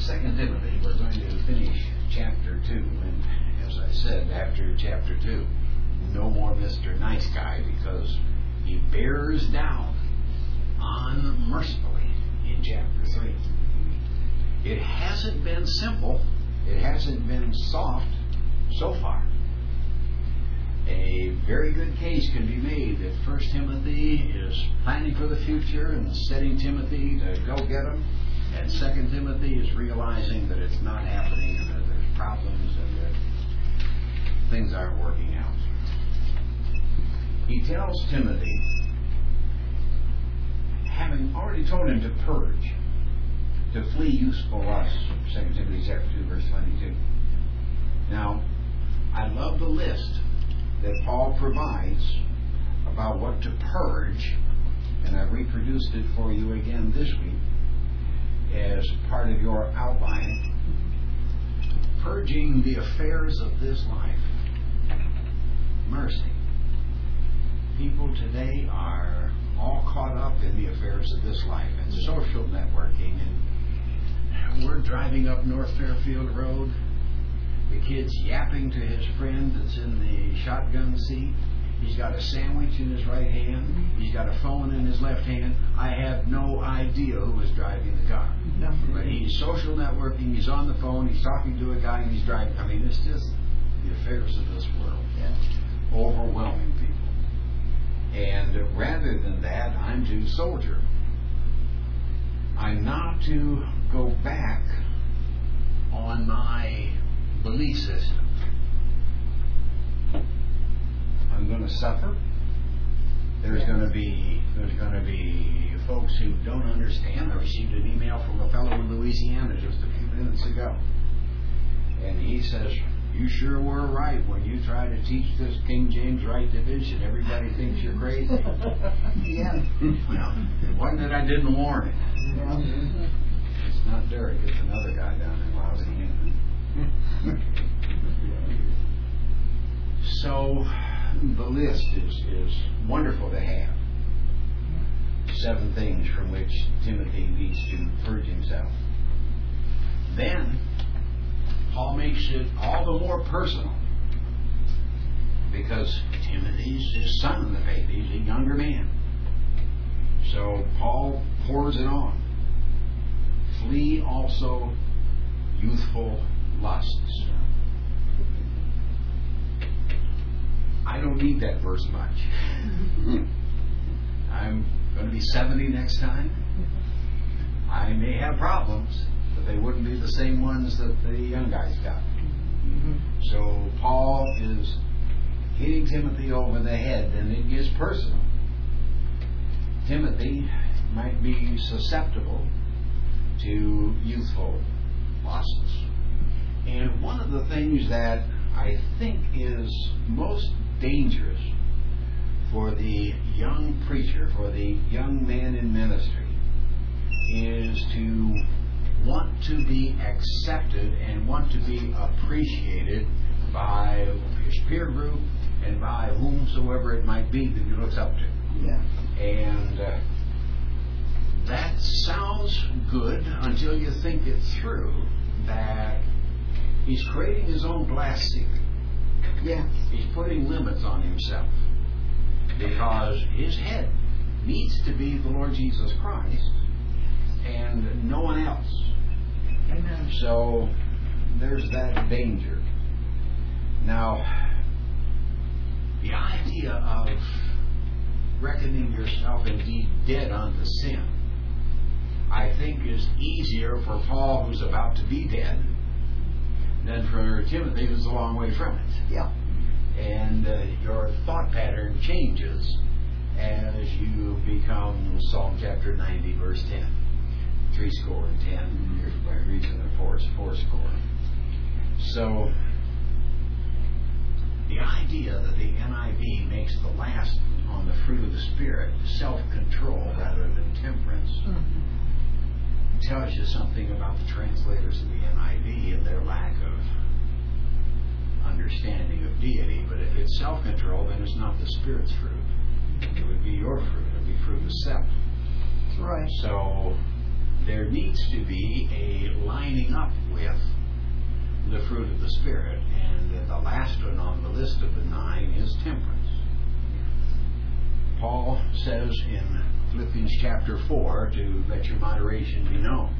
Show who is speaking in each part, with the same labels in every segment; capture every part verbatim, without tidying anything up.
Speaker 1: Second Timothy, we're going to finish chapter two, and as I said, after chapter two, no more Mister Nice Guy, because he bears down unmercifully in chapter three. It hasn't been simple, it hasn't been soft so far. A very good case can be made that First Timothy is planning for the future and setting Timothy to go get him, and Second Timothy is realizing that it's not happening and that there's problems and that things aren't working out. He tells Timothy, having already told him to purge, to flee useful lusts, Second Timothy chapter two, verse twenty-two. Now, I love the list that Paul provides about what to purge, and I've reproduced it for you again this week as part of your outline. Purging the affairs of this life. Mercy. People today are all caught up in the affairs of this life and social networking, and we're driving up North Fairfield Road, the kid's yapping to his friend that's in the shotgun seat. He's got a sandwich in his right hand. He's got a phone in his left hand. I have no idea who is driving the car. No. But he's social networking, he's on the phone, he's talking to a guy, and he's driving. I mean, it's just the affairs of this world. Yeah. Overwhelming people. And rather than that, I'm to soldier. I'm not to go back on my belief system. I'm going to suffer. There's yeah. going to be there's going to be folks who don't understand. I received an email from a fellow in Louisiana just a few minutes ago, and he says, "You sure were right when you try to teach this King James Right division. Everybody thinks you're crazy."
Speaker 2: Yeah.
Speaker 1: Well, it wasn't that I didn't warn it. Yeah. It's not Derek. It's another guy down in Louisiana. So the list is, is wonderful to have. Seven things from which Timothy needs to purge himself. Then Paul makes it all the more personal, because Timothy's his son in the faith. He's a younger man. So Paul pours it on. Flee also youthful lusts. I don't need that verse much. I'm going to be seventy next time. I may have problems, but they wouldn't be the same ones that the young guys got. Mm-hmm. So Paul is hitting Timothy over the head, and it gets personal. Timothy might be susceptible to youthful lusts. And one of the things that I think is most dangerous for the young preacher, for the young man in ministry, is to want to be accepted and want to be appreciated by his peer group and by whomsoever it might be that he looks up to. Yeah. And uh, that sounds good until you think it through, that he's creating his own glass ceiling. Yeah. He's putting limits on himself, because his head needs to be the Lord Jesus Christ and no one else. Amen. So there's that danger. Now, the idea of reckoning yourself indeed dead unto sin, I think, is easier for Paul, who's about to be dead, than for Timothy, who's a long way from it. Yeah. And uh, your thought pattern changes as you become Psalm chapter ninety, verse ten. Three score and ten, mm-hmm. by reason of four, four score. So, the idea that the N I V makes the last on the fruit of the Spirit self-control rather than temperance, mm-hmm. tells you something about the translators of the N I V and their lack of understanding of deity. But if it's self-control, then it's not the Spirit's fruit. It would be your fruit. It would be fruit of self.
Speaker 2: Right.
Speaker 1: So there needs to be a lining fruit of the Spirit, and the last one on the list of the nine is temperance. Paul says in Philippians chapter four to let your moderation be known.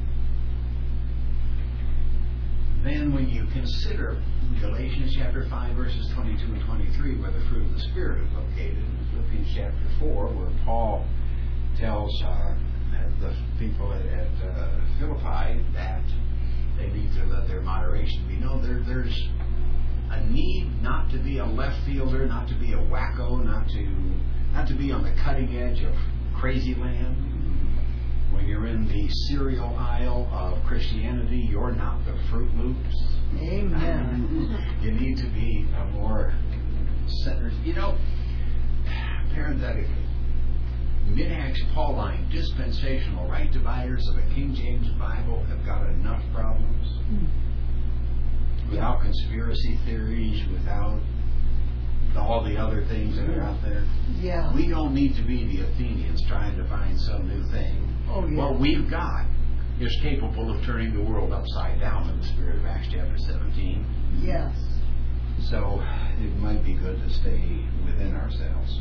Speaker 1: Then when you consider Galatians chapter five verses twenty-two and twenty-three, where the fruit of the Spirit is located, in Philippians chapter four, where Paul tells uh, the people at, at uh, Philippi that they need to let their moderation be known. There, there's a need not to be a left fielder, not to be a wacko, not to not to be on the cutting edge of crazy land. When you're in the cereal aisle of Christianity, you're not the Fruit Loops.
Speaker 2: Amen.
Speaker 1: You need to be a more centered. You know, parenthetically, Mid-Acts Pauline dispensational right dividers of a King James Bible have got enough problems. Mm. Without conspiracy theories, without all the other things that are out there.
Speaker 2: Yeah.
Speaker 1: We don't need to be the Athenians trying to find some new thing.
Speaker 2: Oh, yeah.
Speaker 1: What we've got is capable of turning the world upside down in the spirit of Acts chapter seventeen.
Speaker 2: Yes.
Speaker 1: So it might be good to stay within ourselves.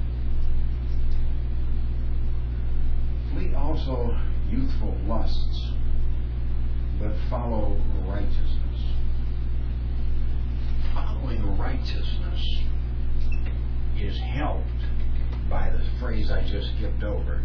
Speaker 1: Flee also youthful lusts, but follow righteousness. Following righteousness is helped by the phrase I just skipped over.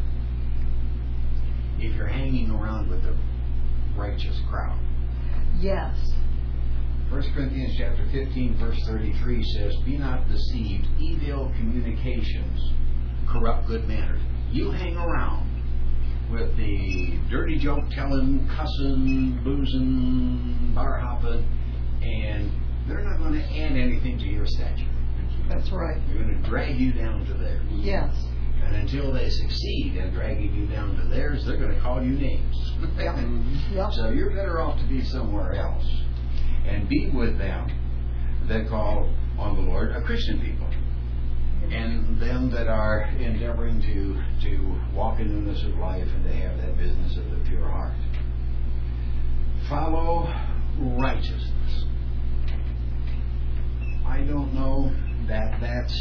Speaker 1: If you're hanging around with the righteous crowd.
Speaker 2: Yes.
Speaker 1: First Corinthians chapter fifteen verse thirty-three says, "Be not deceived, evil communications corrupt good manners." You hang around with the dirty joke telling, cussing, boozing, bar hopping, and they're not going to add anything to your stature.
Speaker 2: That's right.
Speaker 1: They're going to drag you down to theirs.
Speaker 2: Yes.
Speaker 1: And until they succeed in dragging you down to theirs, they're going to call you names.
Speaker 2: Yep. Yep.
Speaker 1: So you're better off to be somewhere else and be with them that call on the Lord, a Christian people, and them that are endeavoring to to walk in the newness of life and to have that business of the pure heart. Follow righteousness. I don't know that that's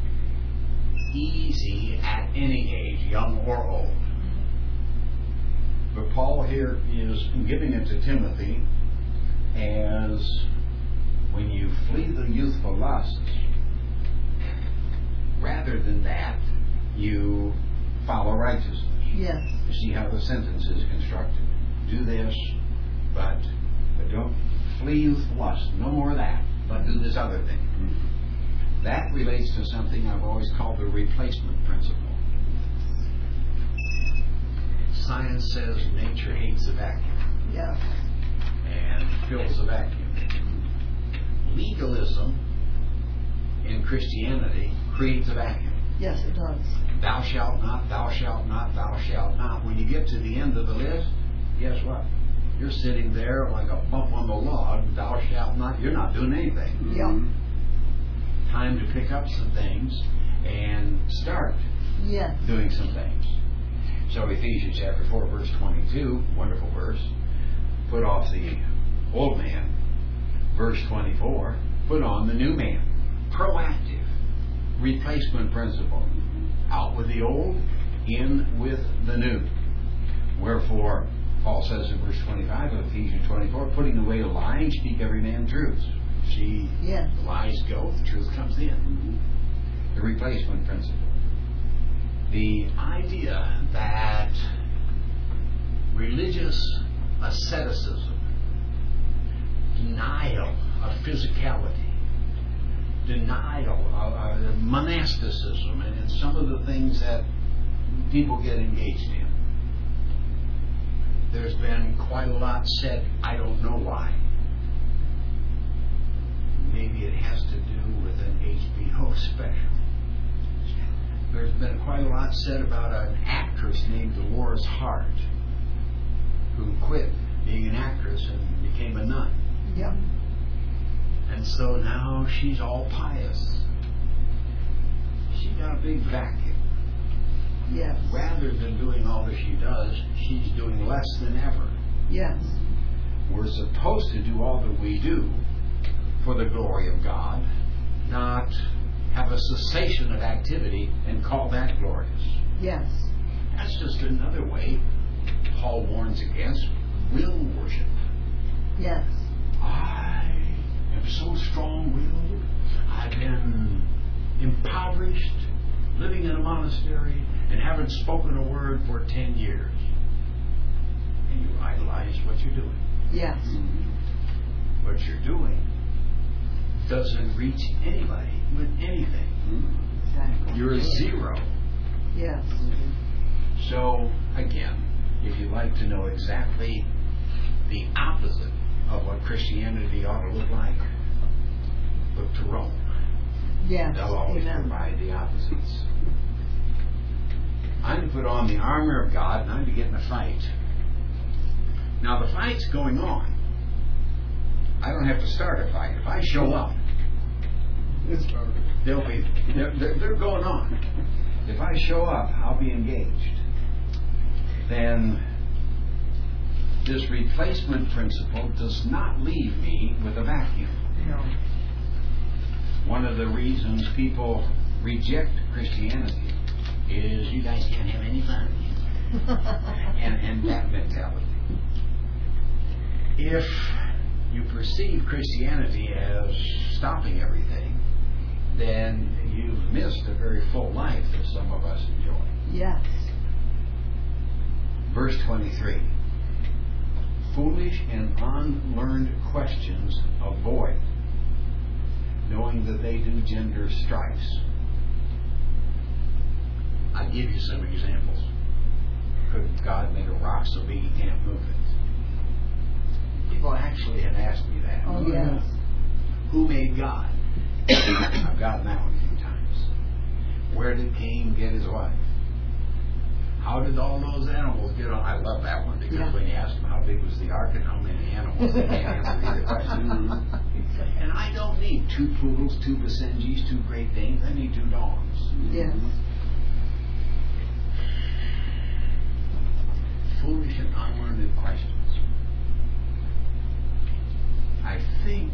Speaker 1: easy at any age, young or old. But Paul here is giving it to Timothy as when you flee the youthful lusts, rather than that, you follow righteousness.
Speaker 2: Yes.
Speaker 1: You see how the sentence is constructed. Do this, but, but don't flee youthful lust. No more of that, but do this other thing. Mm-hmm. That relates to something I've always called the replacement principle. Science says nature hates a vacuum.
Speaker 2: Yes.
Speaker 1: And fills a vacuum. Legalism in Christianity creates a vacuum.
Speaker 2: Yes, it does.
Speaker 1: Thou shalt not, thou shalt not, thou shalt not. When you get to the end of the list, guess what? You're sitting there like a bump on the log. Thou shalt not. You're not doing anything.
Speaker 2: Yep.
Speaker 1: Time to pick up some things and start
Speaker 2: yes.
Speaker 1: doing some things. So Ephesians chapter four, verse twenty-two, wonderful verse. Put off the old man. Verse twenty-four, put on the new man. Proactive replacement principle. Out with the old, in with the new. Wherefore, Paul says in verse twenty-five of Ephesians twenty-four, putting away lying, speak every man truth. See,
Speaker 2: yes.
Speaker 1: the lies go, the truth comes in. Mm-hmm. The replacement principle. The idea that religious asceticism, denial of physicality, denial of uh, monasticism, and, and some of the things that people get engaged in. There's been quite a lot said, I don't know why. Maybe it has to do with an H B O special. There's been quite a lot said about an actress named Dolores Hart who quit being an actress and became a nun.
Speaker 2: Yep.
Speaker 1: And so now she's all pious. She got a big vacuum.
Speaker 2: Yes.
Speaker 1: Rather than doing all that she does, she's doing less than ever.
Speaker 2: Yes.
Speaker 1: We're supposed to do all that we do for the glory of God, not have a cessation of activity and call that glorious.
Speaker 2: Yes.
Speaker 1: That's just another way Paul warns against will worship.
Speaker 2: Yes.
Speaker 1: I am so strong-willed. I've been impoverished, living in a monastery, and haven't spoken a word for ten years. And you idolize what you're doing.
Speaker 2: Yes.
Speaker 1: Mm-hmm. What you're doing doesn't reach anybody with anything.
Speaker 2: Exactly.
Speaker 1: You're a zero.
Speaker 2: Yes.
Speaker 1: So, again, if you'd like to know exactly the opposite of what Christianity ought to look like, look to Rome.
Speaker 2: Yes.
Speaker 1: They'll always
Speaker 2: Amen.
Speaker 1: provide the opposites. I'm to put on the armor of God and I'm to get in a fight. Now the fight's going on. I don't have to start a fight. If I show up, they'll be they're, they're, they're going on. If I show up, I'll be engaged. Then this replacement principle does not leave me with a vacuum.
Speaker 2: No.
Speaker 1: One of the reasons people reject Christianity is you guys can't have any fun. and, and that mentality. If you perceive Christianity as stopping everything, then you've missed a very full life that some of us enjoy.
Speaker 2: Yes.
Speaker 1: Verse twenty-three. Foolish and unlearned questions avoid, knowing that they do gender strifes. I'll give you some examples. Could God make a rock so big he can't move it? People actually have asked me that.
Speaker 2: Oh, yes.
Speaker 1: Who made God? I've gotten that one a few times. Where did Cain get his wife? How did all those animals get on? I love that one because
Speaker 2: Yeah.
Speaker 1: when you ask them how big was the ark and how many animals, they can't answer either question. And I don't need two poodles, two Basenjis, two Great Danes. I need two dogs.
Speaker 2: Yes.
Speaker 1: Foolish and unlearned questions. I think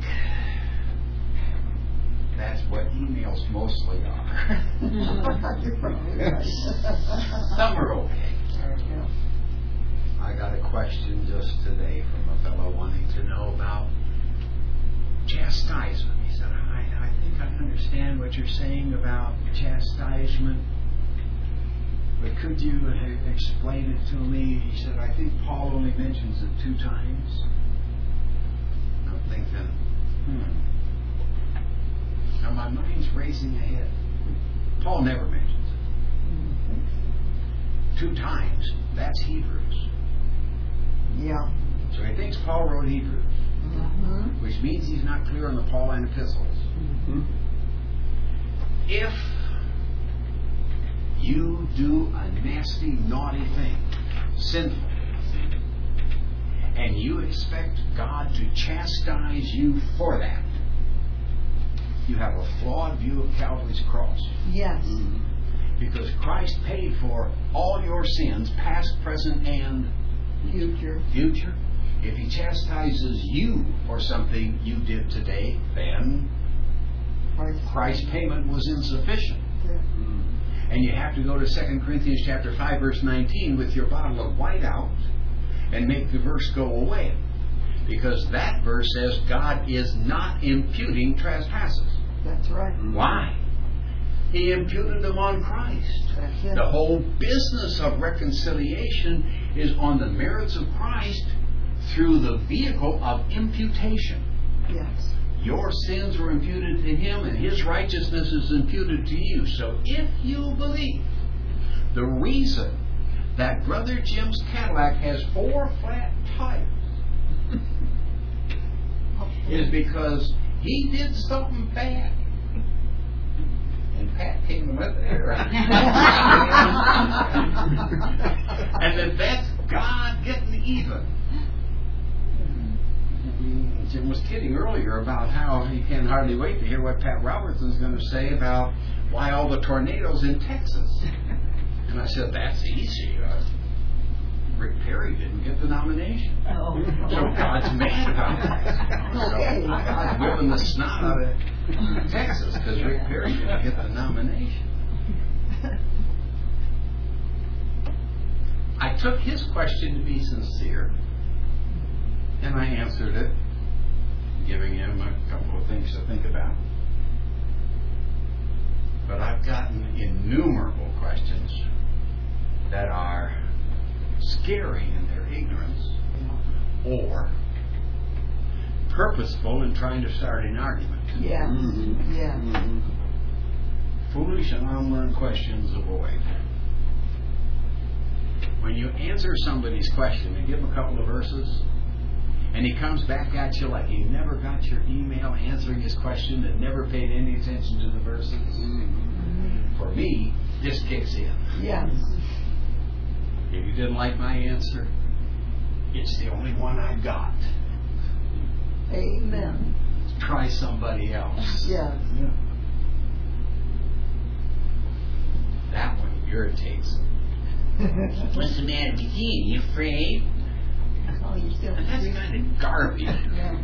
Speaker 1: that's what emails mostly are.
Speaker 2: You're probably right.
Speaker 1: Some are okay.
Speaker 2: Yeah.
Speaker 1: I got a question just today from a fellow wanting to know about chastisement. He said, I, I think I understand what you're saying about chastisement, but could you uh, explain it to me? He said, I think Paul only mentions it two times. I'm thinking, hmm. Now my mind's racing ahead. Paul never mentions it. Two times. That's Hebrews.
Speaker 2: Yeah.
Speaker 1: So he thinks Paul wrote Hebrews,
Speaker 2: Mm-hmm.
Speaker 1: which means he's not clear on the Pauline epistles.
Speaker 2: Mm-hmm.
Speaker 1: If you do a nasty, naughty thing, sinful, and you expect God to chastise you for that, you have a flawed view of Calvary's cross.
Speaker 2: Yes.
Speaker 1: Because Christ paid for all your sins, past, present, and
Speaker 2: Future.
Speaker 1: future. If He chastises you for something you did today, then
Speaker 2: Christ.
Speaker 1: Christ's payment was insufficient.
Speaker 2: Yeah.
Speaker 1: And you have to go to Second Corinthians chapter five, verse nineteen with your bottle of white out and make the verse go away. Because that verse says God is not imputing trespasses.
Speaker 2: That's right.
Speaker 1: Why? He imputed them on Christ.
Speaker 2: That's it.
Speaker 1: The whole business of reconciliation is on the merits of Christ through the vehicle of imputation.
Speaker 2: Yes.
Speaker 1: Your sins were imputed to Him and His righteousness is imputed to you. So if you believe, the reason that Brother Jim's Cadillac has four flat tires is because he did something bad. And Pat came with it. And that that's God getting even. Jim was kidding earlier about how he can hardly wait to hear what Pat Robertson's going to say about why all the tornadoes in Texas. And I said, that's easy. Uh, Rick Perry didn't get the nomination.
Speaker 2: Oh.
Speaker 1: So God's mad about it.
Speaker 2: Okay.
Speaker 1: I was whipping the snot out of Texas because Rick Perry didn't get the nomination. I took his question to be sincere, and I answered it, giving him a couple of things to think about. But I've gotten innumerable questions that are scary in their ignorance or purposeful in trying to start an argument.
Speaker 2: Yes.
Speaker 1: Mm-hmm.
Speaker 2: Yes.
Speaker 1: Mm-hmm. Foolish and unlearned questions avoid. When you answer somebody's question and give him a couple of verses, and he comes back at you like he never got your email answering his question and never paid any attention to the verses, mm-hmm. for me, this kicks in.
Speaker 2: Yes.
Speaker 1: If you didn't like my answer, it's the only one I got.
Speaker 2: Amen.
Speaker 1: Try somebody else.
Speaker 2: Yes.
Speaker 1: Yeah. That one irritates me. What's the matter with you? You afraid?
Speaker 2: Oh, you still
Speaker 1: And that's kind of garbage.
Speaker 2: Yeah.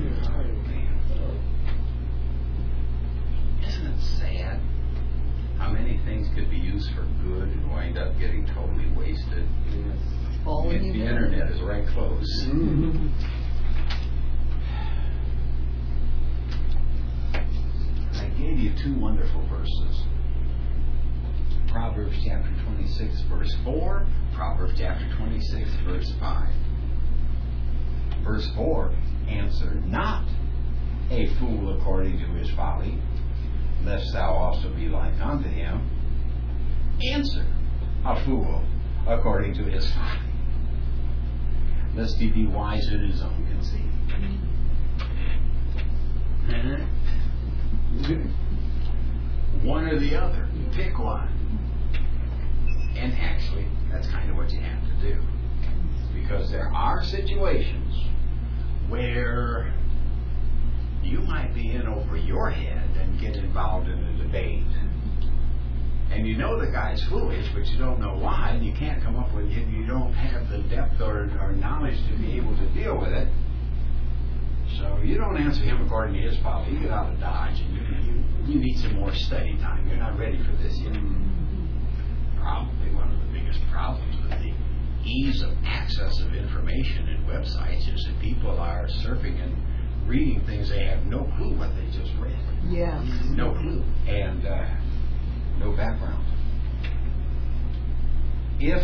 Speaker 1: Isn't it sad how many things could be used for good and wind up getting totally wasted?
Speaker 2: All
Speaker 1: the,
Speaker 2: in
Speaker 1: the
Speaker 2: you
Speaker 1: internet is right close.
Speaker 2: Mm-hmm.
Speaker 1: I gave you two wonderful verses. Proverbs chapter twenty-six, verse four. Proverbs chapter twenty-six, verse five. Verse four, answer not a fool according to his folly, lest thou also be like unto him. Answer a fool according to his folly, lest he be wise in his own conceit. Mm-hmm. One or the other. Pick one. And actually, that's kind of what you have to do. Because there are situations where you might be in over your head and get involved in a debate. And you know the guy's foolish, but you don't know why, and you can't come up with it. You don't have the depth or, or knowledge to be able to deal with it. So you don't answer him according to his folly. You get out of Dodge, and you, you, you need some more study time. You're not ready for this yet. Probably one of the biggest problems with the ease of access of information in websites is that people are surfing and reading things they have no clue what they just read.
Speaker 2: Yes.
Speaker 1: No clue. And uh, no background. If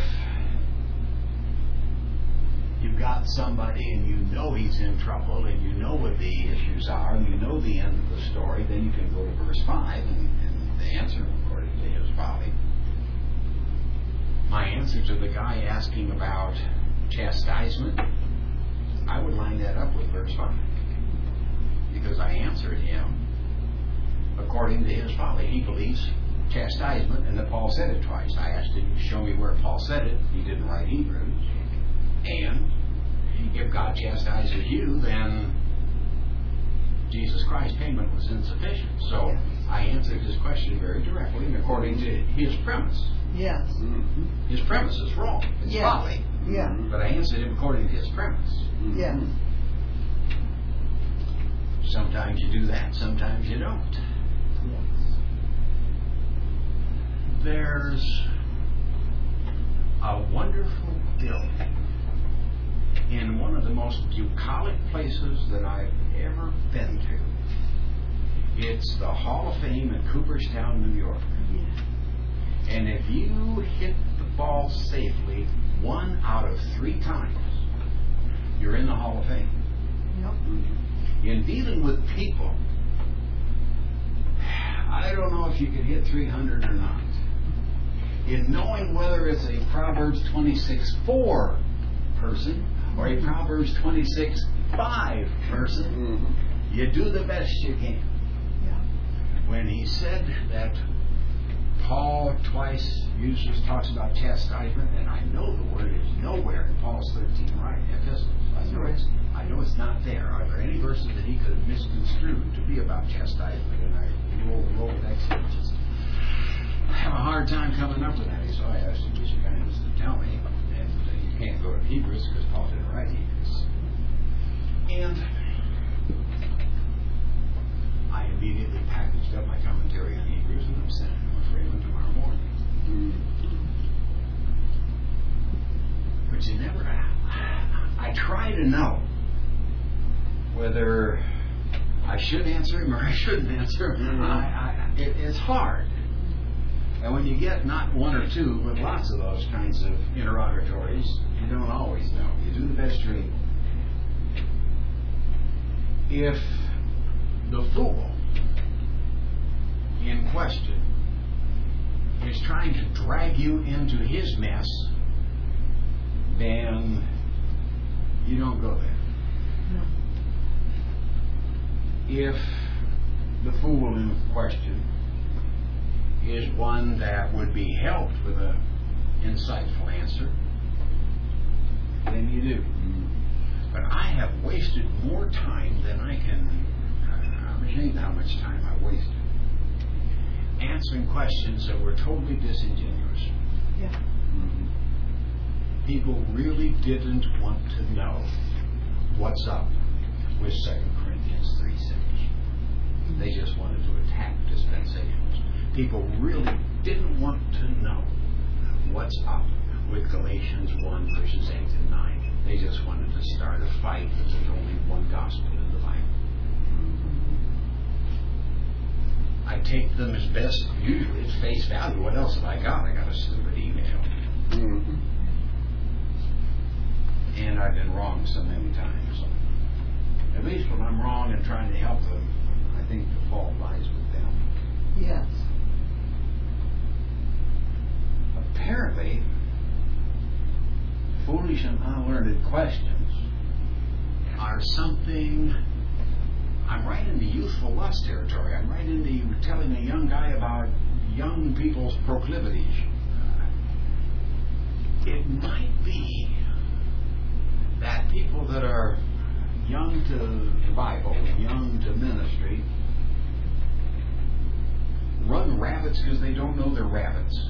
Speaker 1: you've got somebody and you know he's in trouble and you know what the issues are and you know the end of the story, then you can go to verse five and, and answer him according to his folly. My answer to the guy asking about chastisement, I would line that up with verse five. Because I answered him according to his folly. He believes chastisement, and that Paul said it twice. I asked him to show me where Paul said it. He didn't write Hebrews. And if God chastises you, then Jesus Christ's payment was insufficient. So I answered his question very directly and according to his premise.
Speaker 2: Yes.
Speaker 1: Mm-hmm. His premise is wrong. It's
Speaker 2: yes.
Speaker 1: folly.
Speaker 2: Yeah.
Speaker 1: But I answered him according to his premise. Mm-hmm.
Speaker 2: Yes.
Speaker 1: Sometimes you do that, sometimes you don't.
Speaker 2: Yes.
Speaker 1: There's a wonderful building in one of the most bucolic places that I've ever been to. It's the Hall of Fame in Cooperstown, New York.
Speaker 2: Yes. And
Speaker 1: if you hit the ball safely one out of three times, you're in the Hall of Fame.
Speaker 2: Yep.
Speaker 1: In dealing with people, I don't know if you can hit three hundred or not. In knowing whether it's a Proverbs twenty-six four person or a Proverbs twenty-six five person, mm-hmm. you do the best you can.
Speaker 2: Yeah.
Speaker 1: When he said that Paul twice uses talks about chastisement, and I know the word is nowhere in Paul's thirteen right epistles. I know it's I know it's not there. Are there any verses that he could have misconstrued to be about chastisement? And I roll roll with that. Just I have a hard time coming up with that. So I asked him, "Would you kindness to tell me?" And uh, you can't go to Hebrews because Paul didn't write Hebrews. And try to know whether I should answer him or I shouldn't answer him.
Speaker 2: Mm-hmm.
Speaker 1: I, I, it, it's hard. And when you get not one or two, but lots of those kinds of interrogatories, you don't always know. You do the best you're able. If the fool in question is trying to drag you into his mess, then you don't go there.
Speaker 2: No.
Speaker 1: If the fool in question is one that would be helped with an insightful answer, then you do. But I have wasted more time than I can. I'm ashamed how much time I wasted answering questions that were totally disingenuous.
Speaker 2: Yeah.
Speaker 1: Mm-hmm. People really didn't want to know what's up with Second Corinthians three six. They just wanted to attack dispensationalism. People really didn't want to know what's up with Galatians one verses eight and nine. They just wanted to start a fight that there's only one gospel in the Bible. I take them as best, usually at face value. What else have I got? I got a stupid email.
Speaker 2: Mm-hmm.
Speaker 1: And I've been wrong so many times. At least when I'm wrong and trying to help them, I think the fault lies with them.
Speaker 2: Yes.
Speaker 1: Apparently, foolish and unlearned questions are something. I'm right in the youthful lust territory. I'm right in the telling a young guy about young people's proclivities. It might be that people that are young to the Bible, young to ministry, run rabbits because they don't know they're rabbits.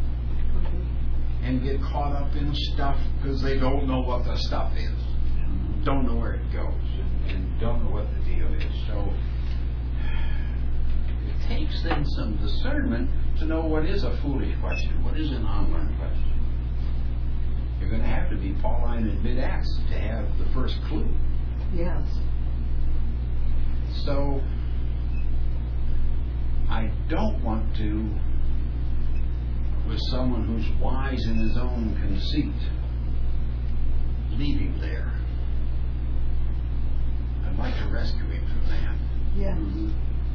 Speaker 1: And get caught up in stuff because they don't know what the stuff is. Don't know where it goes. And, and don't know what the deal is. So it takes then some discernment to know what is a foolish question, what is an unlearned question. You're going to have to be Pauline in mid-Acts to have the first clue.
Speaker 2: Yes.
Speaker 1: So I don't want to, with someone who's wise in his own conceit, leave him there. I'd like to rescue him from that.
Speaker 2: Yes.
Speaker 1: Mm-hmm.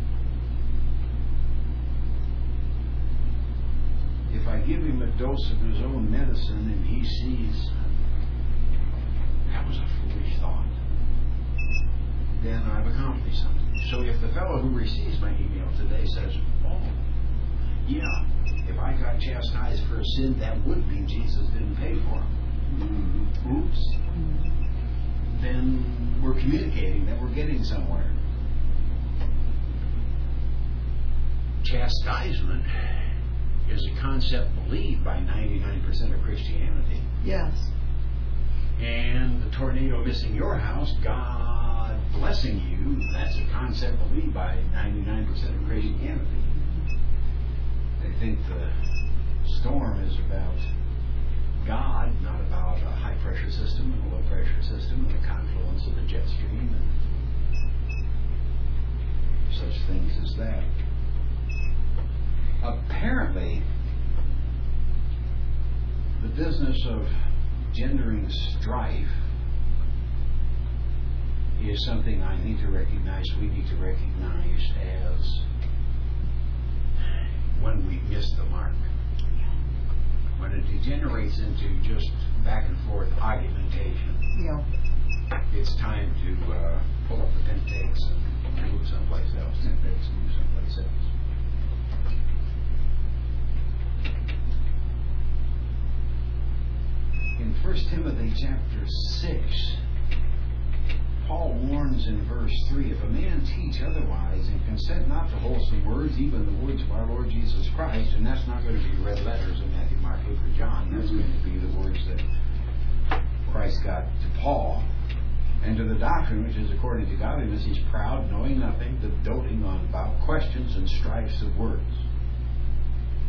Speaker 1: If I give him a dose of his own medicine and he sees that was a foolish thought, then I've accomplished something. So if the fellow who receives my email today says, oh, yeah, if I got chastised for a sin, that would mean Jesus didn't pay for him. Mm-hmm. Oops. Mm-hmm. Then we're communicating, then we're getting somewhere. Chastisement is a concept believed by ninety-nine percent of Christianity.
Speaker 2: Yes.
Speaker 1: And the tornado missing your house, God blessing you, that's a concept believed by ninety-nine percent of Christianity. They think the storm is about God, not about a high pressure system and a low pressure system and the confluence of the jet stream and such things as that. Apparently, the business of gendering strife is something I need to recognize, we need to recognize as when we miss the mark. When it degenerates into just back and forth argumentation,
Speaker 2: Yeah.
Speaker 1: it's time to uh, pull up the Pentax and move someplace else. Pentax and move someplace else. In First Timothy chapter six, Paul warns in verse three, if a man teach otherwise and consent not to wholesome words, even the words of our Lord Jesus Christ, and that's not going to be red letters in Matthew, Mark, Luke, or John, that's mm-hmm. going to be the words that Christ got to Paul, and to the doctrine which is according to godliness, he's proud, knowing nothing, but doting on about questions and strifes of words.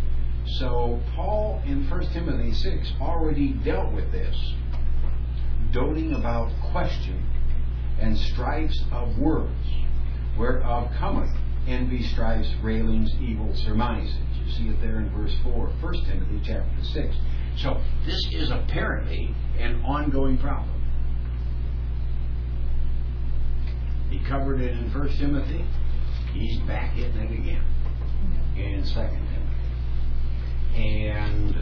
Speaker 1: So Paul in First Timothy six already dealt with this. doting about question and strifes of words, whereof cometh envy, strifes, railings, evil surmises. You see it there in verse four, First Timothy chapter six. So this is apparently an ongoing problem. He covered it in First Timothy. He's back hitting it again in Second Timothy. And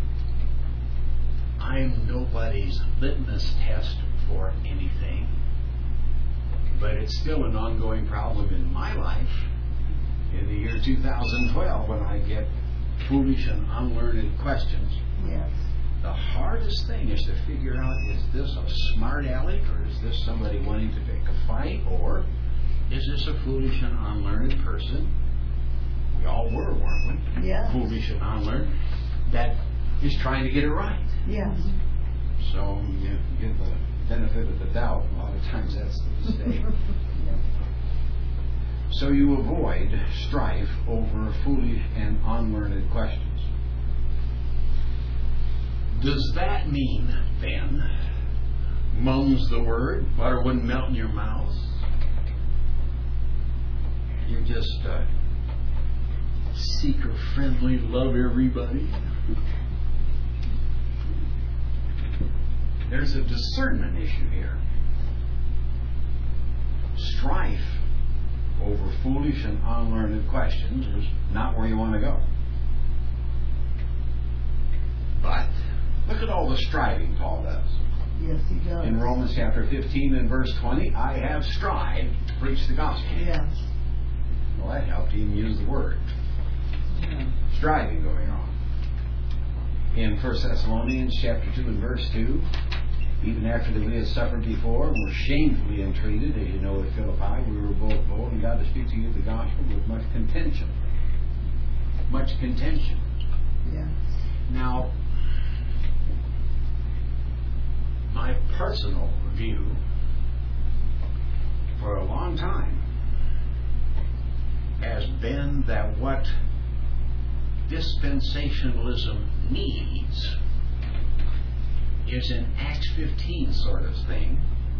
Speaker 1: I'm nobody's litmus test for anything, but it's still an ongoing problem in my life in the year two thousand twelve when I get foolish and unlearned questions.
Speaker 2: Yes.
Speaker 1: The hardest thing is to figure out, is this a smart aleck, or is this somebody wanting to pick a fight, or is this a foolish and unlearned person? We all were, weren't we?
Speaker 2: Yes.
Speaker 1: Foolish and unlearned, that is trying to get it right.
Speaker 2: Yes.
Speaker 1: So you give the benefit of the doubt. A lot of times that's the mistake.
Speaker 2: Yes.
Speaker 1: So you avoid strife over foolish and unlearned questions. Does that mean, then, mum's the word, butter wouldn't melt in your mouth? You're just uh, seeker-friendly, love everybody? There's a discernment issue here. Strife over foolish and unlearned questions is not where you want to go. But look at all the striving Paul does.
Speaker 2: Yes, he does.
Speaker 1: In Romans chapter fifteen and verse twenty, I have strived to preach the gospel.
Speaker 2: Yes.
Speaker 1: Well, that helped him use the word.
Speaker 2: Yeah.
Speaker 1: Striving going on. In First Thessalonians chapter two and verse two, even after that we had suffered before and were shamefully entreated, as you know at Philippi, we were both bold and God to speak to you the gospel with much contention. Much contention.
Speaker 2: Yes.
Speaker 1: Now, my personal view for a long time has been that what dispensationalism needs is an Acts fifteen sort of thing,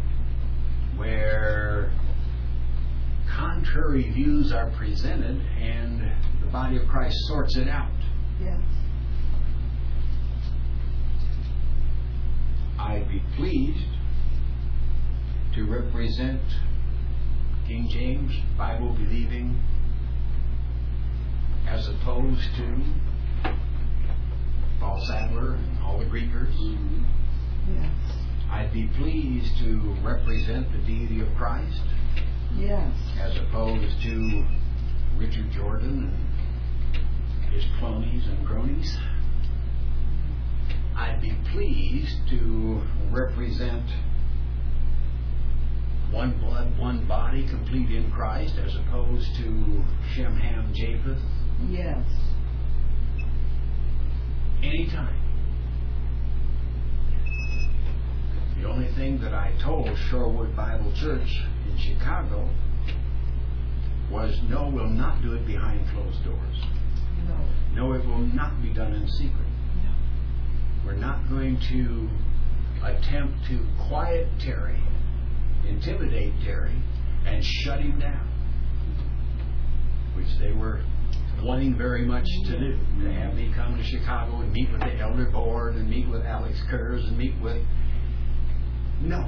Speaker 1: where contrary views are presented and the body of Christ sorts it out.
Speaker 2: Yes.
Speaker 1: I'd be pleased to represent King James, Bible-believing, as opposed to Paul Sadler and all the Greekers.
Speaker 2: Mm-hmm. Yes.
Speaker 1: I'd be pleased to represent the deity of Christ,
Speaker 2: Yes.
Speaker 1: as opposed to Richard Jordan and his clonies and cronies. I'd be pleased to represent one blood, one body, complete in Christ, as opposed to Shem, Ham, Japheth.
Speaker 2: Yes.
Speaker 1: Anytime. The only thing that I told Shorewood Bible Church in Chicago was, no, we'll not do it behind closed doors.
Speaker 2: No.
Speaker 1: No, it will not be done in secret.
Speaker 2: No.
Speaker 1: We're not going to attempt to quiet Terry, intimidate Terry, and shut him down, which they were wanting very much to do, to have me come to Chicago and meet with the elder board and meet with Alex Kurz and meet with... No.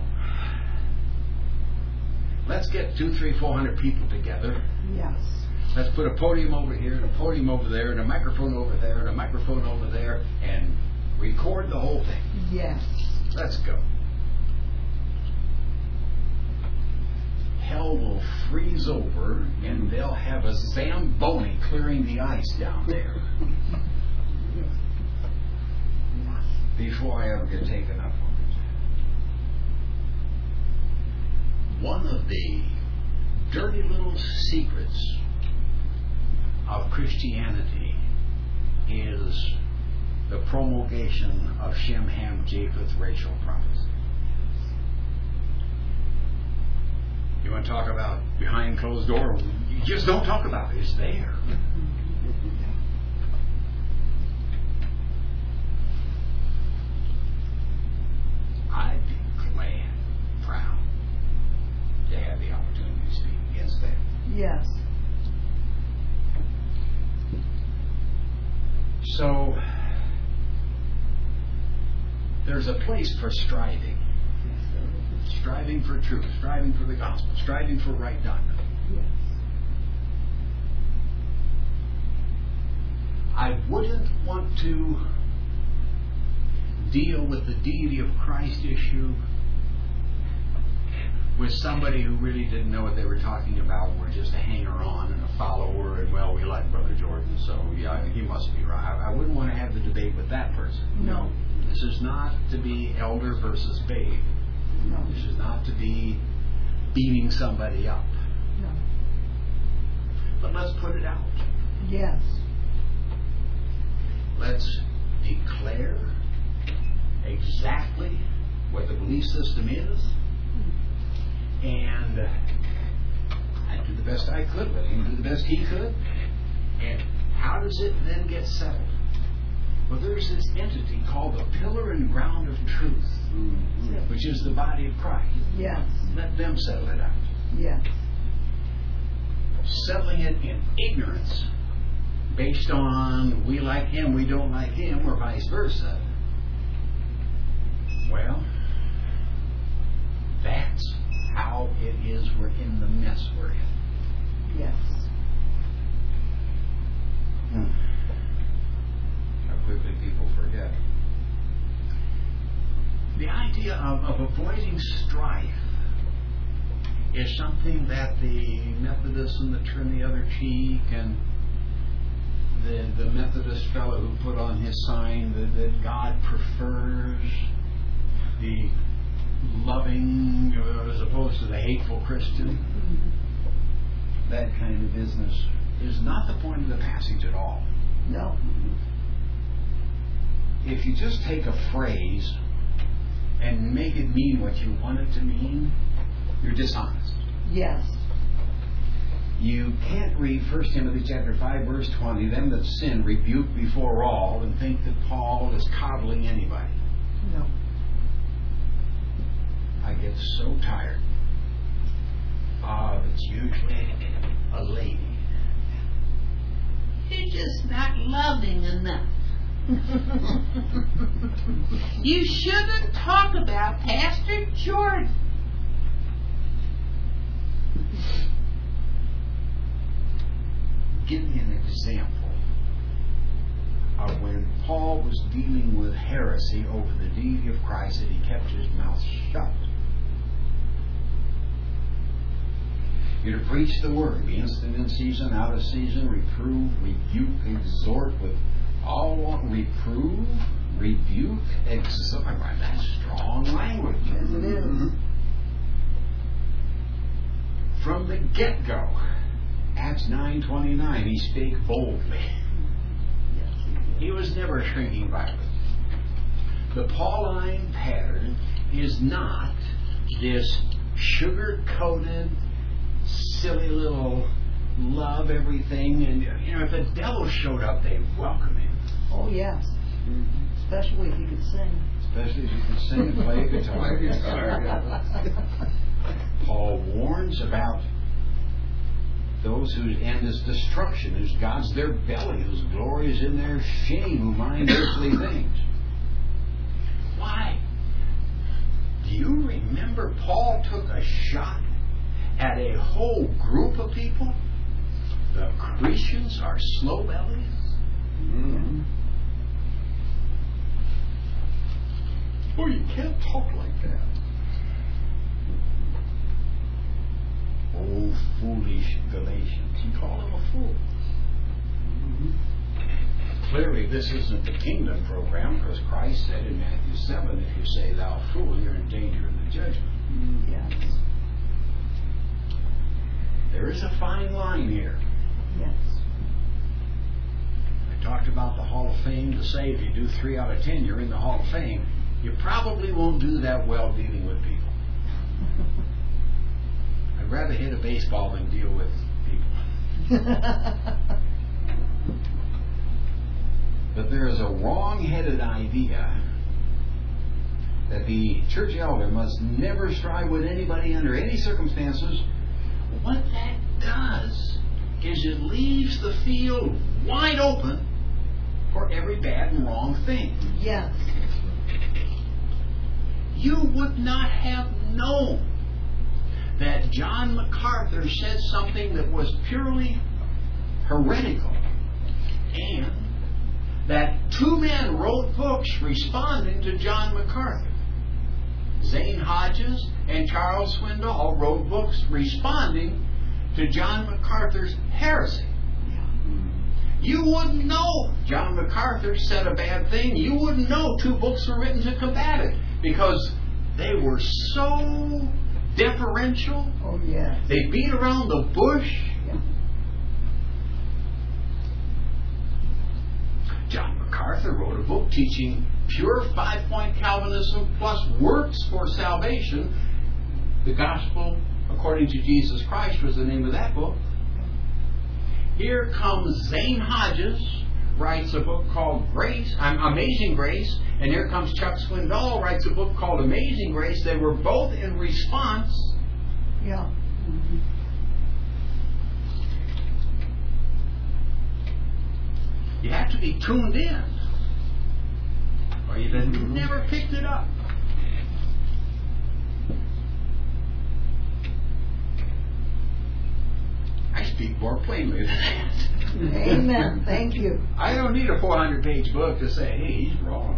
Speaker 1: Let's get two, three, four hundred people together.
Speaker 2: Yes.
Speaker 1: Let's put a podium over here and a podium over there and a microphone over there and a microphone over there and record the whole thing.
Speaker 2: Yes.
Speaker 1: Let's go. Hell will freeze over and they'll have a Zamboni clearing the ice down there
Speaker 2: Yes.
Speaker 1: before I ever get taken up on it. One of the dirty little secrets of Christianity is the promulgation of Shem, Ham, Japheth racial prophecy. You want to talk about behind closed door? You just don't talk about it. It's there. I'd be
Speaker 2: Yes.
Speaker 1: So, there's a place for striving. Striving for truth, striving for the gospel, striving for right doctrine.
Speaker 2: Yes.
Speaker 1: I wouldn't want to deal with the deity of Christ issue with somebody who really didn't know what they were talking about, and were just a hanger-on and a follower, and, well, we like Brother Jordan, so yeah, he must be right. I wouldn't want to have the debate with that person.
Speaker 2: No.
Speaker 1: This is not to be elder versus babe.
Speaker 2: No.
Speaker 1: This is not to be beating somebody up.
Speaker 2: No.
Speaker 1: But let's put it out.
Speaker 2: Yes.
Speaker 1: Let's declare exactly what the belief system is. And I do the best I could with him, do the best he could. And how does it then get settled? Well, there's this entity called the pillar and ground of truth,
Speaker 2: Yes.
Speaker 1: which is the body of Christ.
Speaker 2: Yes.
Speaker 1: Let them settle it out.
Speaker 2: Yes.
Speaker 1: Settling it in ignorance based on we like him, we don't like him, or vice versa. Well, that's how it is we're in the mess we're in.
Speaker 2: Yes.
Speaker 1: Hmm. How quickly people forget. The idea of, of avoiding strife is something that the Methodists and the turn the other cheek and the, the Methodist fellow who put on his sign that, that God prefers the loving uh, as opposed to the hateful Christian, that kind of business is not the point of the passage at all.
Speaker 2: No.
Speaker 1: If you just take a phrase and make it mean what you want it to mean, you're dishonest.
Speaker 2: Yes.
Speaker 1: You can't read First Timothy chapter five, verse twenty, them that sin rebuke before all, and think that Paul is coddling anybody.
Speaker 2: No.
Speaker 1: I get so tired of it's usually a lady.
Speaker 3: You're just not loving enough. You shouldn't talk about Pastor Jordan.
Speaker 1: Give me an example of when Paul was dealing with heresy over the deity of Christ that he kept his mouth shut. You're to preach the word, be instant in season, out of season, reprove, rebuke, exhort with all reprove, rebuke, exhort. That's strong language.
Speaker 2: Yes, it is.
Speaker 1: From the get-go, Acts nine twenty-nine, he spake boldly.
Speaker 2: Yes.
Speaker 1: He was never shrinking backward. The Pauline pattern is not this sugar-coated, silly little love everything, and you know, if the devil showed up, they'd welcome him.
Speaker 2: Oh, yes. Especially if he could sing.
Speaker 1: Especially if you can sing and play guitar. guitar. Paul warns about those whose end is destruction, whose God's their belly, whose glory is in their shame, who mind earthly things. Why? Do you remember Paul took a shot at a whole group of people? The Christians are slow bellies. Mm-hmm. Well, you can't talk like that. Oh, foolish Galatians. You call him a fool. Mm-hmm. Clearly, this isn't the kingdom program, because Christ said in Matthew seven, if you say thou fool, you're in danger of the judgment.
Speaker 2: Mm, yes.
Speaker 1: There is a fine line here.
Speaker 2: Yes.
Speaker 1: I talked about the Hall of Fame to say if you do three out of ten, you're in the Hall of Fame. You probably won't do that well dealing with people. I'd rather hit a baseball than deal with people. But there is a wrong-headed idea that the church elder must never strive with anybody under any circumstances what that does is it leaves the field wide open for every bad and wrong thing.
Speaker 2: Yes.
Speaker 1: You would not have known that John MacArthur said something that was purely heretical, and that two men wrote books responding to John MacArthur. Zane Hodges and Charles Swindoll wrote books responding to John MacArthur's heresy. You wouldn't know John MacArthur said a bad thing. You wouldn't know two books were written to combat it, because they were so deferential.
Speaker 2: Oh, yes.
Speaker 1: They beat around the bush.
Speaker 2: Yeah.
Speaker 1: John MacArthur wrote a book teaching pure five-point Calvinism plus works for salvation. The Gospel According to Jesus Christ was the name of that book. Here comes Zane Hodges, writes a book called Grace, um, Amazing Grace, and here comes Chuck Swindoll, writes a book called Amazing Grace. They were both in response.
Speaker 2: Yeah. Mm-hmm.
Speaker 1: You have to be tuned in, or you'd have never picked it up. I speak more plainly than that.
Speaker 2: Amen. Thank you.
Speaker 1: I don't need a four hundred page book to say, hey, he's wrong.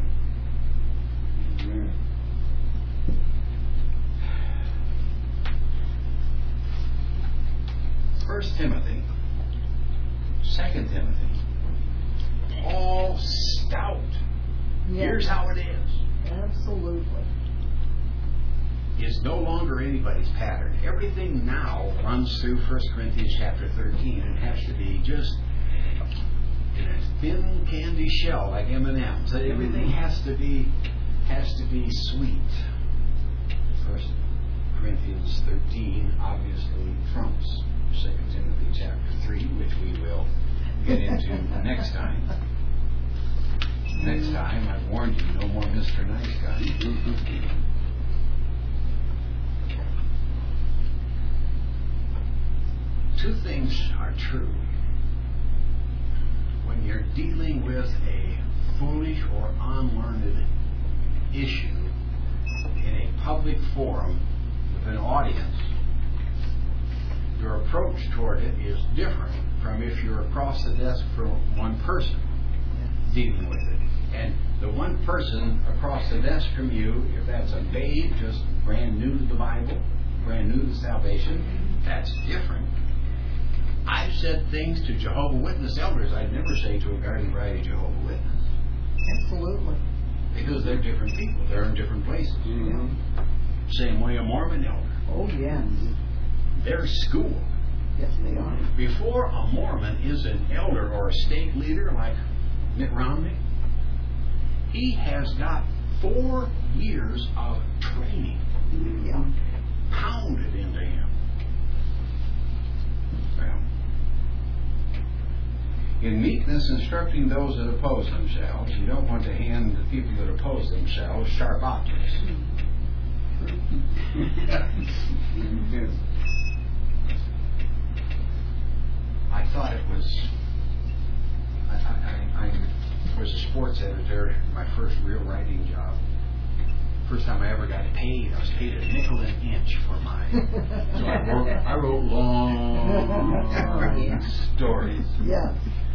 Speaker 1: First Timothy, Second Timothy, Paul stout.
Speaker 2: Yes.
Speaker 1: Here's how it is.
Speaker 2: Absolutely.
Speaker 1: Is no longer anybody's pattern. Everything now runs through First Corinthians chapter thirteen, and it has to be just in a thin candy shell like M and M's. Everything has to be has to be sweet. First Corinthians thirteen obviously trumps Second Timothy chapter three, which we will get into next time. Next time, I've warned you, no more Mister Nice Guy. Two things are true. When you're dealing with a foolish or unlearned issue in a public forum with an audience, your approach toward it is different from if you're across the desk from one person dealing with it. And the one person across the desk from you, if that's a babe, just brand new to the Bible, brand new to salvation, that's different. I've said things to Jehovah's Witness elders I'd never say to a garden variety Jehovah's Witness.
Speaker 2: Absolutely.
Speaker 1: Because they're different people. They're in different places.
Speaker 2: Mm-hmm.
Speaker 1: Same way a Mormon elder.
Speaker 2: Oh, yes.
Speaker 1: They're schooled.
Speaker 2: Yes, they are.
Speaker 1: Before a Mormon is an elder or a stake leader like Mitt Romney, he has got four years of training
Speaker 2: Yeah.
Speaker 1: pounded into him. Well, in meekness instructing those that oppose themselves, you don't want to hand the people that oppose themselves sharp objects. I thought it was. I, I, I was a sports editor, my first real writing job. First time I ever got paid, I was paid a nickel an inch for my. So I wrote, I wrote long
Speaker 2: Yeah.
Speaker 1: stories.
Speaker 2: Yes.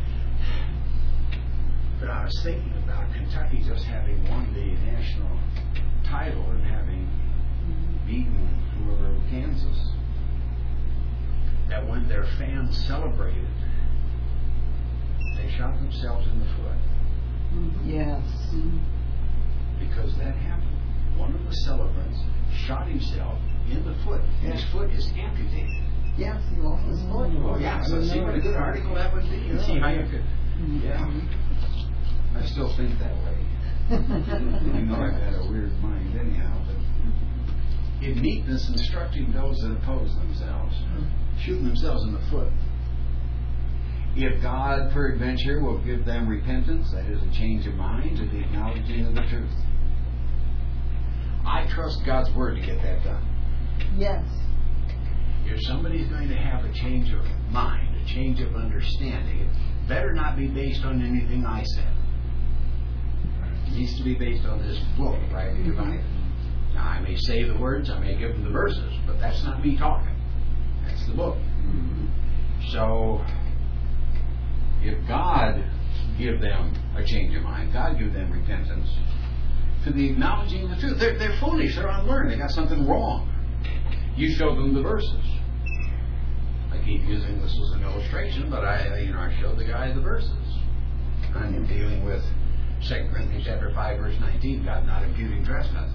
Speaker 1: But I was thinking about Kentucky just having won the national title and having beaten whoever Kansas. That when their fans celebrated, they shot themselves in the foot.
Speaker 2: Yes.
Speaker 1: Because that happened. One of the celebrants shot himself in the foot.
Speaker 2: Yeah.
Speaker 1: His foot is amputated.
Speaker 2: Yes, he lost his foot.
Speaker 1: Oh yeah, so see what a good article that would be, and see how you could. Yeah. I still think that way. I know I've had a weird mind anyhow, but in meekness instructing those that oppose themselves, shooting themselves in the foot. If God, peradventure, will give them repentance, that is a change of mind to the acknowledging of the truth. I trust God's word to get that done.
Speaker 2: Yes.
Speaker 1: if somebody's going to have a change of mind, a change of understanding, it better not be based on anything I said. It needs to be based on this book, rightly divided. Now, I may say the words, I may give them the verses, but that's not me talking. That's the book. So, if God give them a change of mind, God give them repentance, to the acknowledging the truth. They're, they're foolish, they're unlearned, they got something wrong. You show them the verses. I keep using this as an illustration, but I, you know, I showed the guy the verses. I'm dealing with Second Corinthians chapter five, verse nineteen, God not imputing trespasses.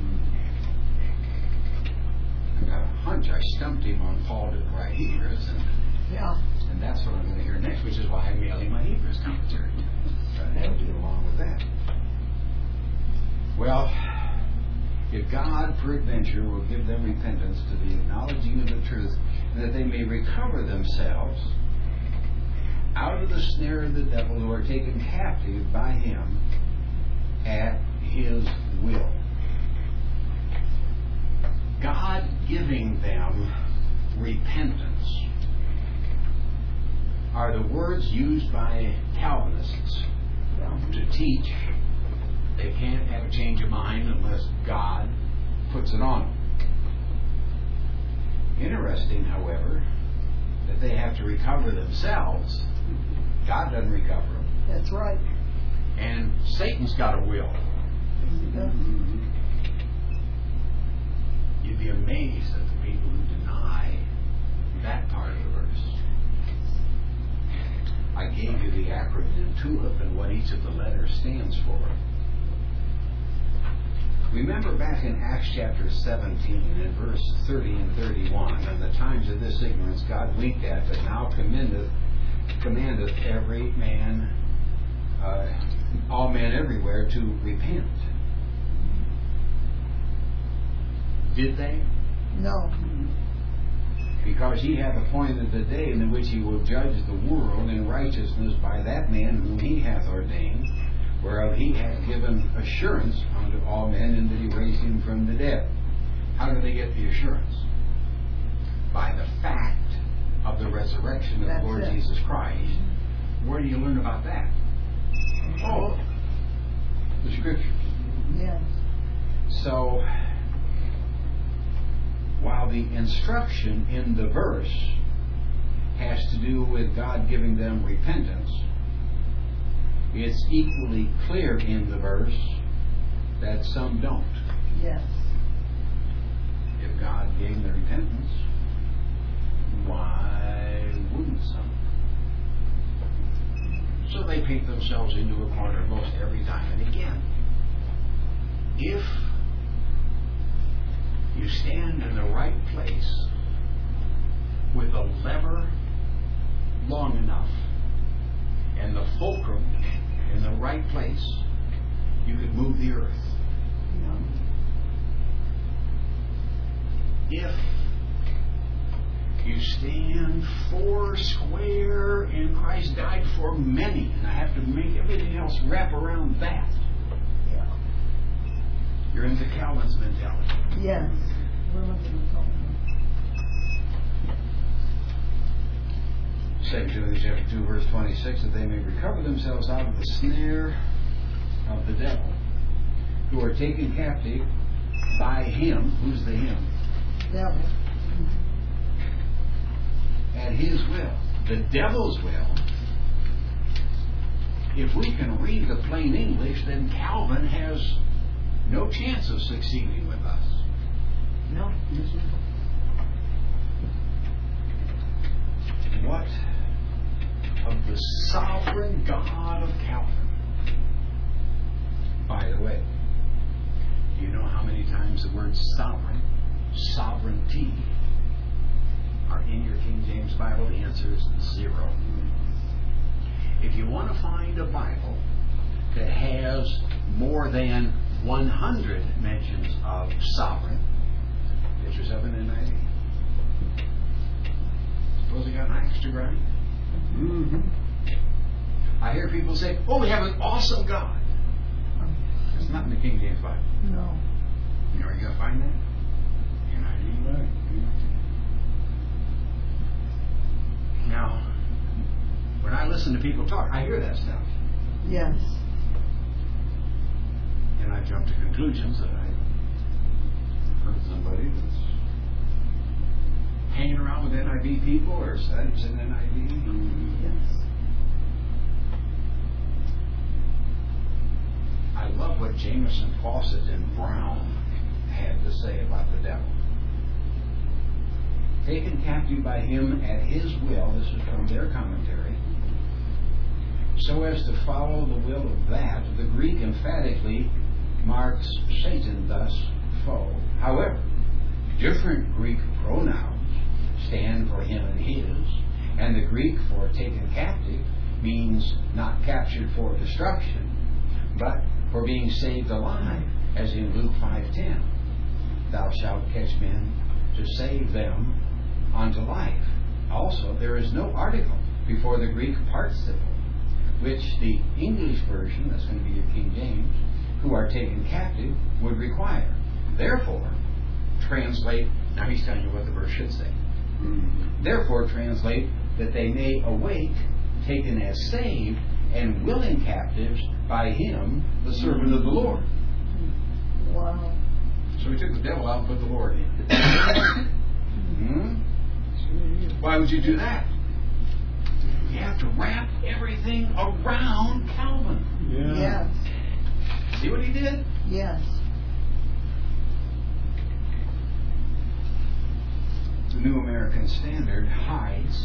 Speaker 1: I got a hunch I stumped him on Paul didn't write Hebrews, and
Speaker 2: Yeah.
Speaker 1: and that's what I'm going to hear next, which is why I'm mailing my Hebrews commentary. Trying to help you along with that. Well, if God, peradventure, will give them repentance to the acknowledging of the truth, and that they may recover themselves out of the snare of the devil, who are taken captive by him at his will. God giving them repentance are the words used by Calvinists to teach they can't have a change of mind unless God puts it on them. Interesting, however, that they have to recover themselves. God doesn't recover them.
Speaker 2: That's right.
Speaker 1: And Satan's got a will. You'd be amazed at the people who deny that part of the verse. I gave you the acronym TULIP and what each of the letters stands for. Remember back in Acts chapter seventeen and verse thirty and thirty-one, and the times of this ignorance God winked at, but now commendeth, commandeth every man, uh, all men everywhere to repent. Did they?
Speaker 2: No.
Speaker 1: Because he hath appointed the day in which he will judge the world in righteousness by that man whom he hath ordained, whereof he hath given assurance unto all men, and that he raised him from the dead. How do they get the assurance? By the fact of the resurrection of
Speaker 2: That's
Speaker 1: the Lord
Speaker 2: it.
Speaker 1: Jesus Christ. Where do you learn about that? Oh, the Scriptures.
Speaker 2: Yes.
Speaker 1: So, while the instruction in the verse has to do with God giving them repentance, it's equally clear in the verse that some don't.
Speaker 2: Yes.
Speaker 1: If God gave them repentance, why wouldn't some? So they paint themselves into a corner most every time. And again, if you stand in the right place with a lever long enough and the fulcrum in the right place, you could move the earth.
Speaker 2: Yeah.
Speaker 1: If you stand four square and Christ died for many, and I have to make everything else wrap around that,
Speaker 2: Yeah.
Speaker 1: you're into Calvin's mentality.
Speaker 2: Yes. We're looking at something.
Speaker 1: Second Timothy chapter two, verse twenty-six, that they may recover themselves out of the snare of the devil, who are taken captive by him. Who's the him?
Speaker 2: Devil.
Speaker 1: At his will. The devil's will. If we can read the plain English, then Calvin has no chance of succeeding with us.
Speaker 2: No.
Speaker 1: What of the sovereign God of Calvin? By the way, do you know how many times the word sovereign, sovereignty, are in your King James Bible? The answer is zero. If you want to find a Bible that has more than one hundred mentions of sovereign, get yourself an N I V. Suppose you got an axe to grind?
Speaker 2: Mm-hmm.
Speaker 1: I hear people say, oh, we have an awesome God. It's not in the King James Bible.
Speaker 2: No.
Speaker 1: You know where you're going to find that? N I V. listen to people talk. I hear that stuff.
Speaker 2: Yes.
Speaker 1: And I jump to conclusions that I heard somebody that's hanging around with N I V people or studies in N I V.
Speaker 2: Yes.
Speaker 1: I love what Jameson, Fawcett, and Brown had to say about the devil. Taken captive by him at his will, this is from their commentary, so as to follow the will of that, the Greek emphatically marks Satan thus foe. However, different Greek pronouns stand for him and his, and the Greek for taken captive means not captured for destruction, but for being saved alive, as in Luke five ten. Thou shalt catch men to save them unto life. Also, there is no article before the Greek participle, which the English version, that's going to be your King James, who are taken captive, would require. Therefore, translate, now he's telling you what the verse should say. Mm-hmm. Therefore, translate that they may awake, taken as saved, and willing captives by him, the servant of the Lord.
Speaker 2: Wow.
Speaker 1: So he took the devil out and put the Lord in. hmm? Why would you do that? You have to wrap everything around Calvin.
Speaker 2: Yeah. Yes.
Speaker 1: See what he did?
Speaker 2: Yes.
Speaker 1: The New American Standard hides.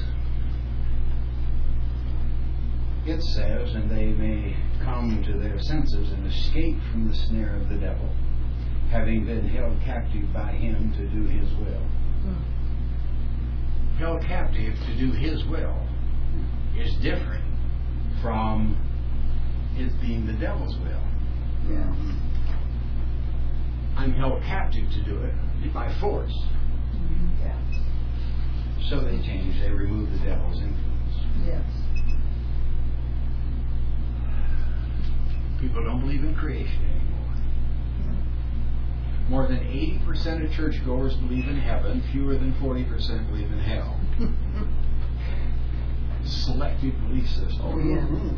Speaker 1: It says, and they may come to their senses and escape from the snare of the devil, having been held captive by him to do his will. Hmm. Held captive to do his will is different from it being the devil's will.
Speaker 2: Yeah.
Speaker 1: I'm held captive to do it by force.
Speaker 2: Mm-hmm. Yes.
Speaker 1: So they change, they remove the devil's influence.
Speaker 2: Yes.
Speaker 1: People don't believe in creation anymore.
Speaker 2: Yeah.
Speaker 1: More than eighty percent of churchgoers believe in heaven. Fewer than forty percent believe in hell. Selective belief system.
Speaker 2: Oh, yes.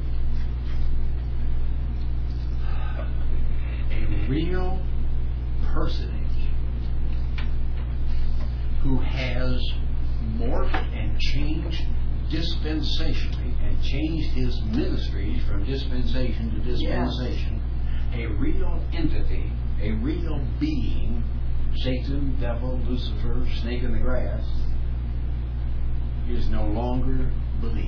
Speaker 1: A real personage who has morphed and changed dispensationally and changed his ministries from dispensation to dispensation. Yes. A real entity, a real being, Satan, devil, Lucifer, snake in the grass, is no longer believed.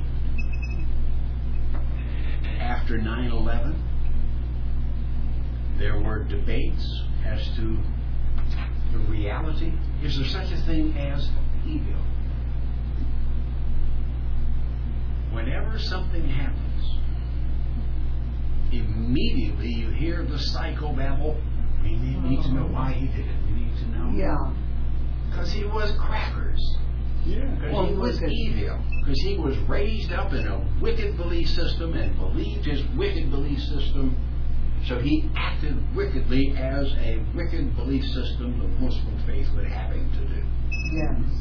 Speaker 1: After nine eleven, there were debates as to the reality. Is there such a thing as evil? Whenever something happens, immediately you hear the psychobabble. We need, need to know why he did it. We need to know.
Speaker 2: Yeah.
Speaker 1: Because he was crackers. Yeah. Because
Speaker 2: well,
Speaker 1: he was
Speaker 2: wicked.
Speaker 1: evil. Because he was raised up in a wicked belief system and believed his wicked belief system. So he acted wickedly as a wicked belief system the Muslim faith would have him to do.
Speaker 2: Yes.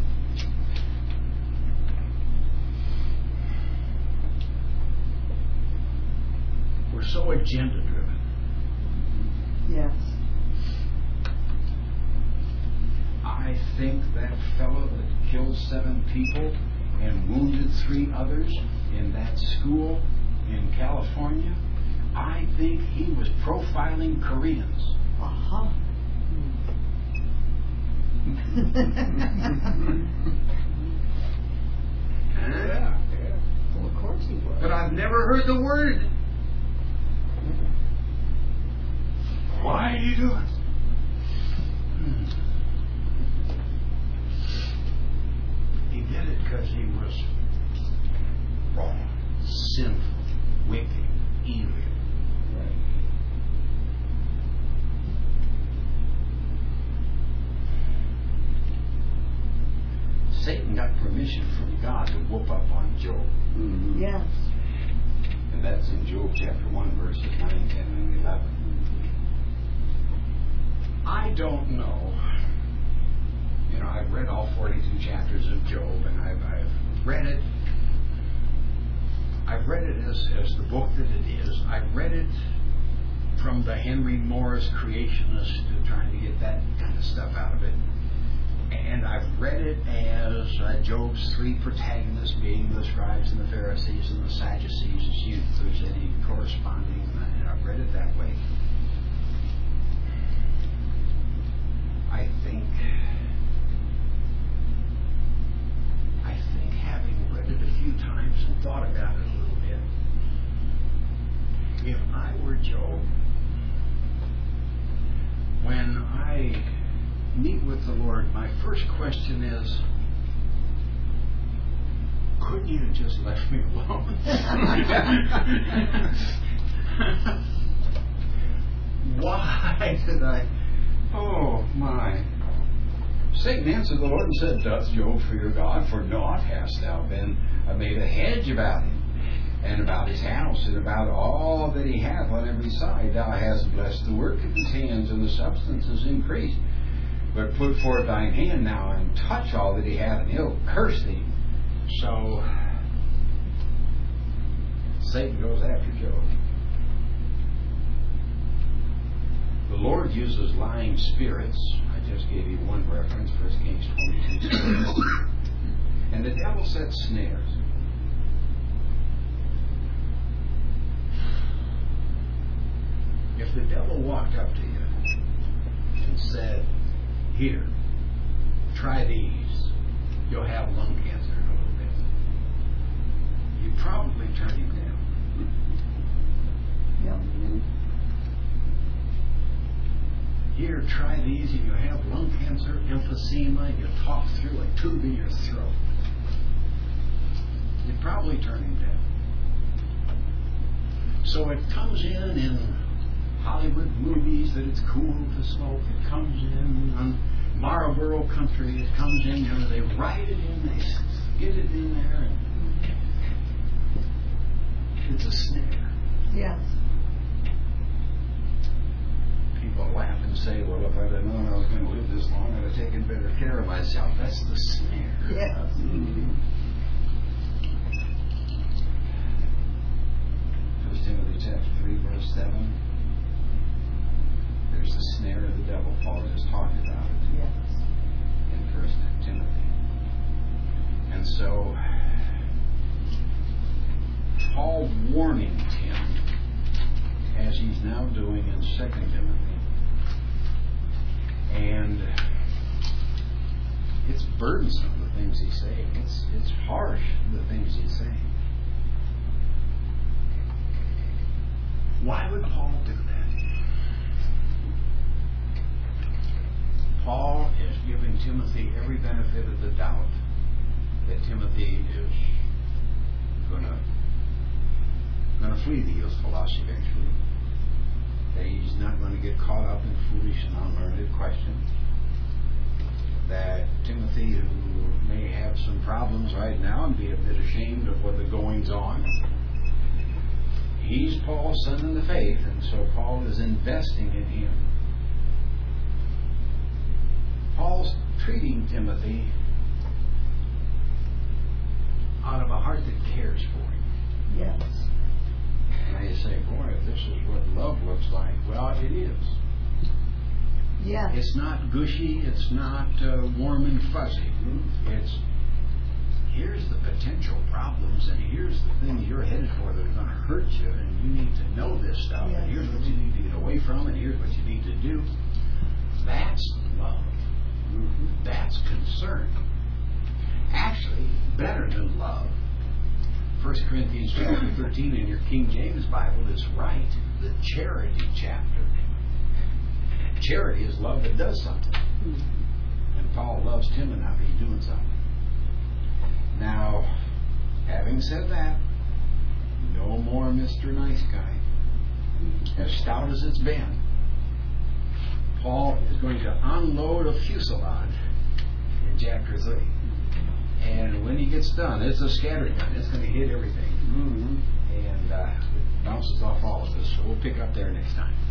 Speaker 1: We're so agenda driven.
Speaker 2: Yes.
Speaker 1: I think that fellow that killed seven people and wounded three others in that school in California, I think he was profiling Koreans.
Speaker 2: Uh-huh.
Speaker 1: yeah.
Speaker 2: Well, of course he was.
Speaker 1: But I've never heard the word. Why do you do it? Hmm. He did it because he was wrong, sinful, wicked, evil. Right. Satan got permission from God to whoop up on Job.
Speaker 2: Mm-hmm. Yes.
Speaker 1: And that's in Job chapter one, verses nine, ten, and eleven. I don't know. You know, I've read all forty-two chapters of Job, and I've, I've read it I've read it as, as the book that it is. I've read it from the Henry Morris creationist, to trying to get that kind of stuff out of it. And I've read it as uh, Job's three protagonists being the scribes and the Pharisees and the Sadducees, and see if there's any corresponding. And I've read it that way. I think, I think having read it a few times and thought about it a little bit, if I were Job, when I meet with the Lord, my first question is, couldn't you have just left me alone? Why did I? Oh my. Satan answered the Lord and said, Doth Job fear God? For naught hast thou been uh, made a hedge about him, and about his house, and about all that he hath on every side. Thou hast blessed the work of his hands, and the substance is increased. But put forth thine hand now, and touch all that he hath, and he'll curse thee. So Satan goes after Job. The Lord uses lying spirits. I just gave you one reference, First Kings twenty-two. And the devil sets snares. If the devil walked up to you and said, here, try these, you'll have lung cancer in a little bit, you'd probably turn him down.
Speaker 2: Yep.
Speaker 1: Here, try these, and you'll have lung cancer, emphysema, and you'll talk through a tube in your throat. You'd probably turn him down. So it comes in in Hollywood movies that it's cool to smoke. It comes in on Marlboro Country. It comes in, you know, they write it in, they get it in there, and it's a snare.
Speaker 2: Yes.
Speaker 1: People laugh and say, well, if I'd have known I was going to live this long, I'd have taken better care of myself. That's the snare.
Speaker 2: Yes.
Speaker 1: Mm-hmm. First Timothy chapter three, verse seven. There's the snare of the devil. Paul just talked about it
Speaker 2: Yes.
Speaker 1: in First Timothy. And so, Paul warning him, as he's now doing in Second Timothy. And it's burdensome, the things he's saying. It's, it's harsh, the things he's saying. Why would Paul do that? Paul is giving Timothy every benefit of the doubt that Timothy is going to going to flee the youthful lust eventually. That he's not going to get caught up in foolish and unlearned questions. That Timothy, who may have some problems right now and be a bit ashamed of what the goings on, he's Paul's son in the faith, and so Paul is investing in him. Paul's treating Timothy out of a heart that cares for him.
Speaker 2: Yes.
Speaker 1: And you say, boy, if this is what love looks like, well, it is.
Speaker 2: Yes.
Speaker 1: It's not gushy, it's not uh, warm and fuzzy. It's, here's the potential problems, and here's the things you're headed for that are going to hurt you, and you need to know this stuff,
Speaker 2: Yes.
Speaker 1: and here's what you need to get away from, and here's what you need to do. That's love. Mm-hmm. That's concern. Actually, better than love. First Corinthians chapter thirteen in your King James Bible is right. The charity chapter. Charity is love that does something. Mm-hmm. And Paul loves Tim enough, he's doing something. Now, having said that, no more Mister Nice Guy. As stout as it's been, Paul is going to unload a fusillade in chapter three. And when he gets done, it's a scatter gun. It's going to hit everything. Mm-hmm. And uh, it bounces off all of us. So we'll pick up there next time.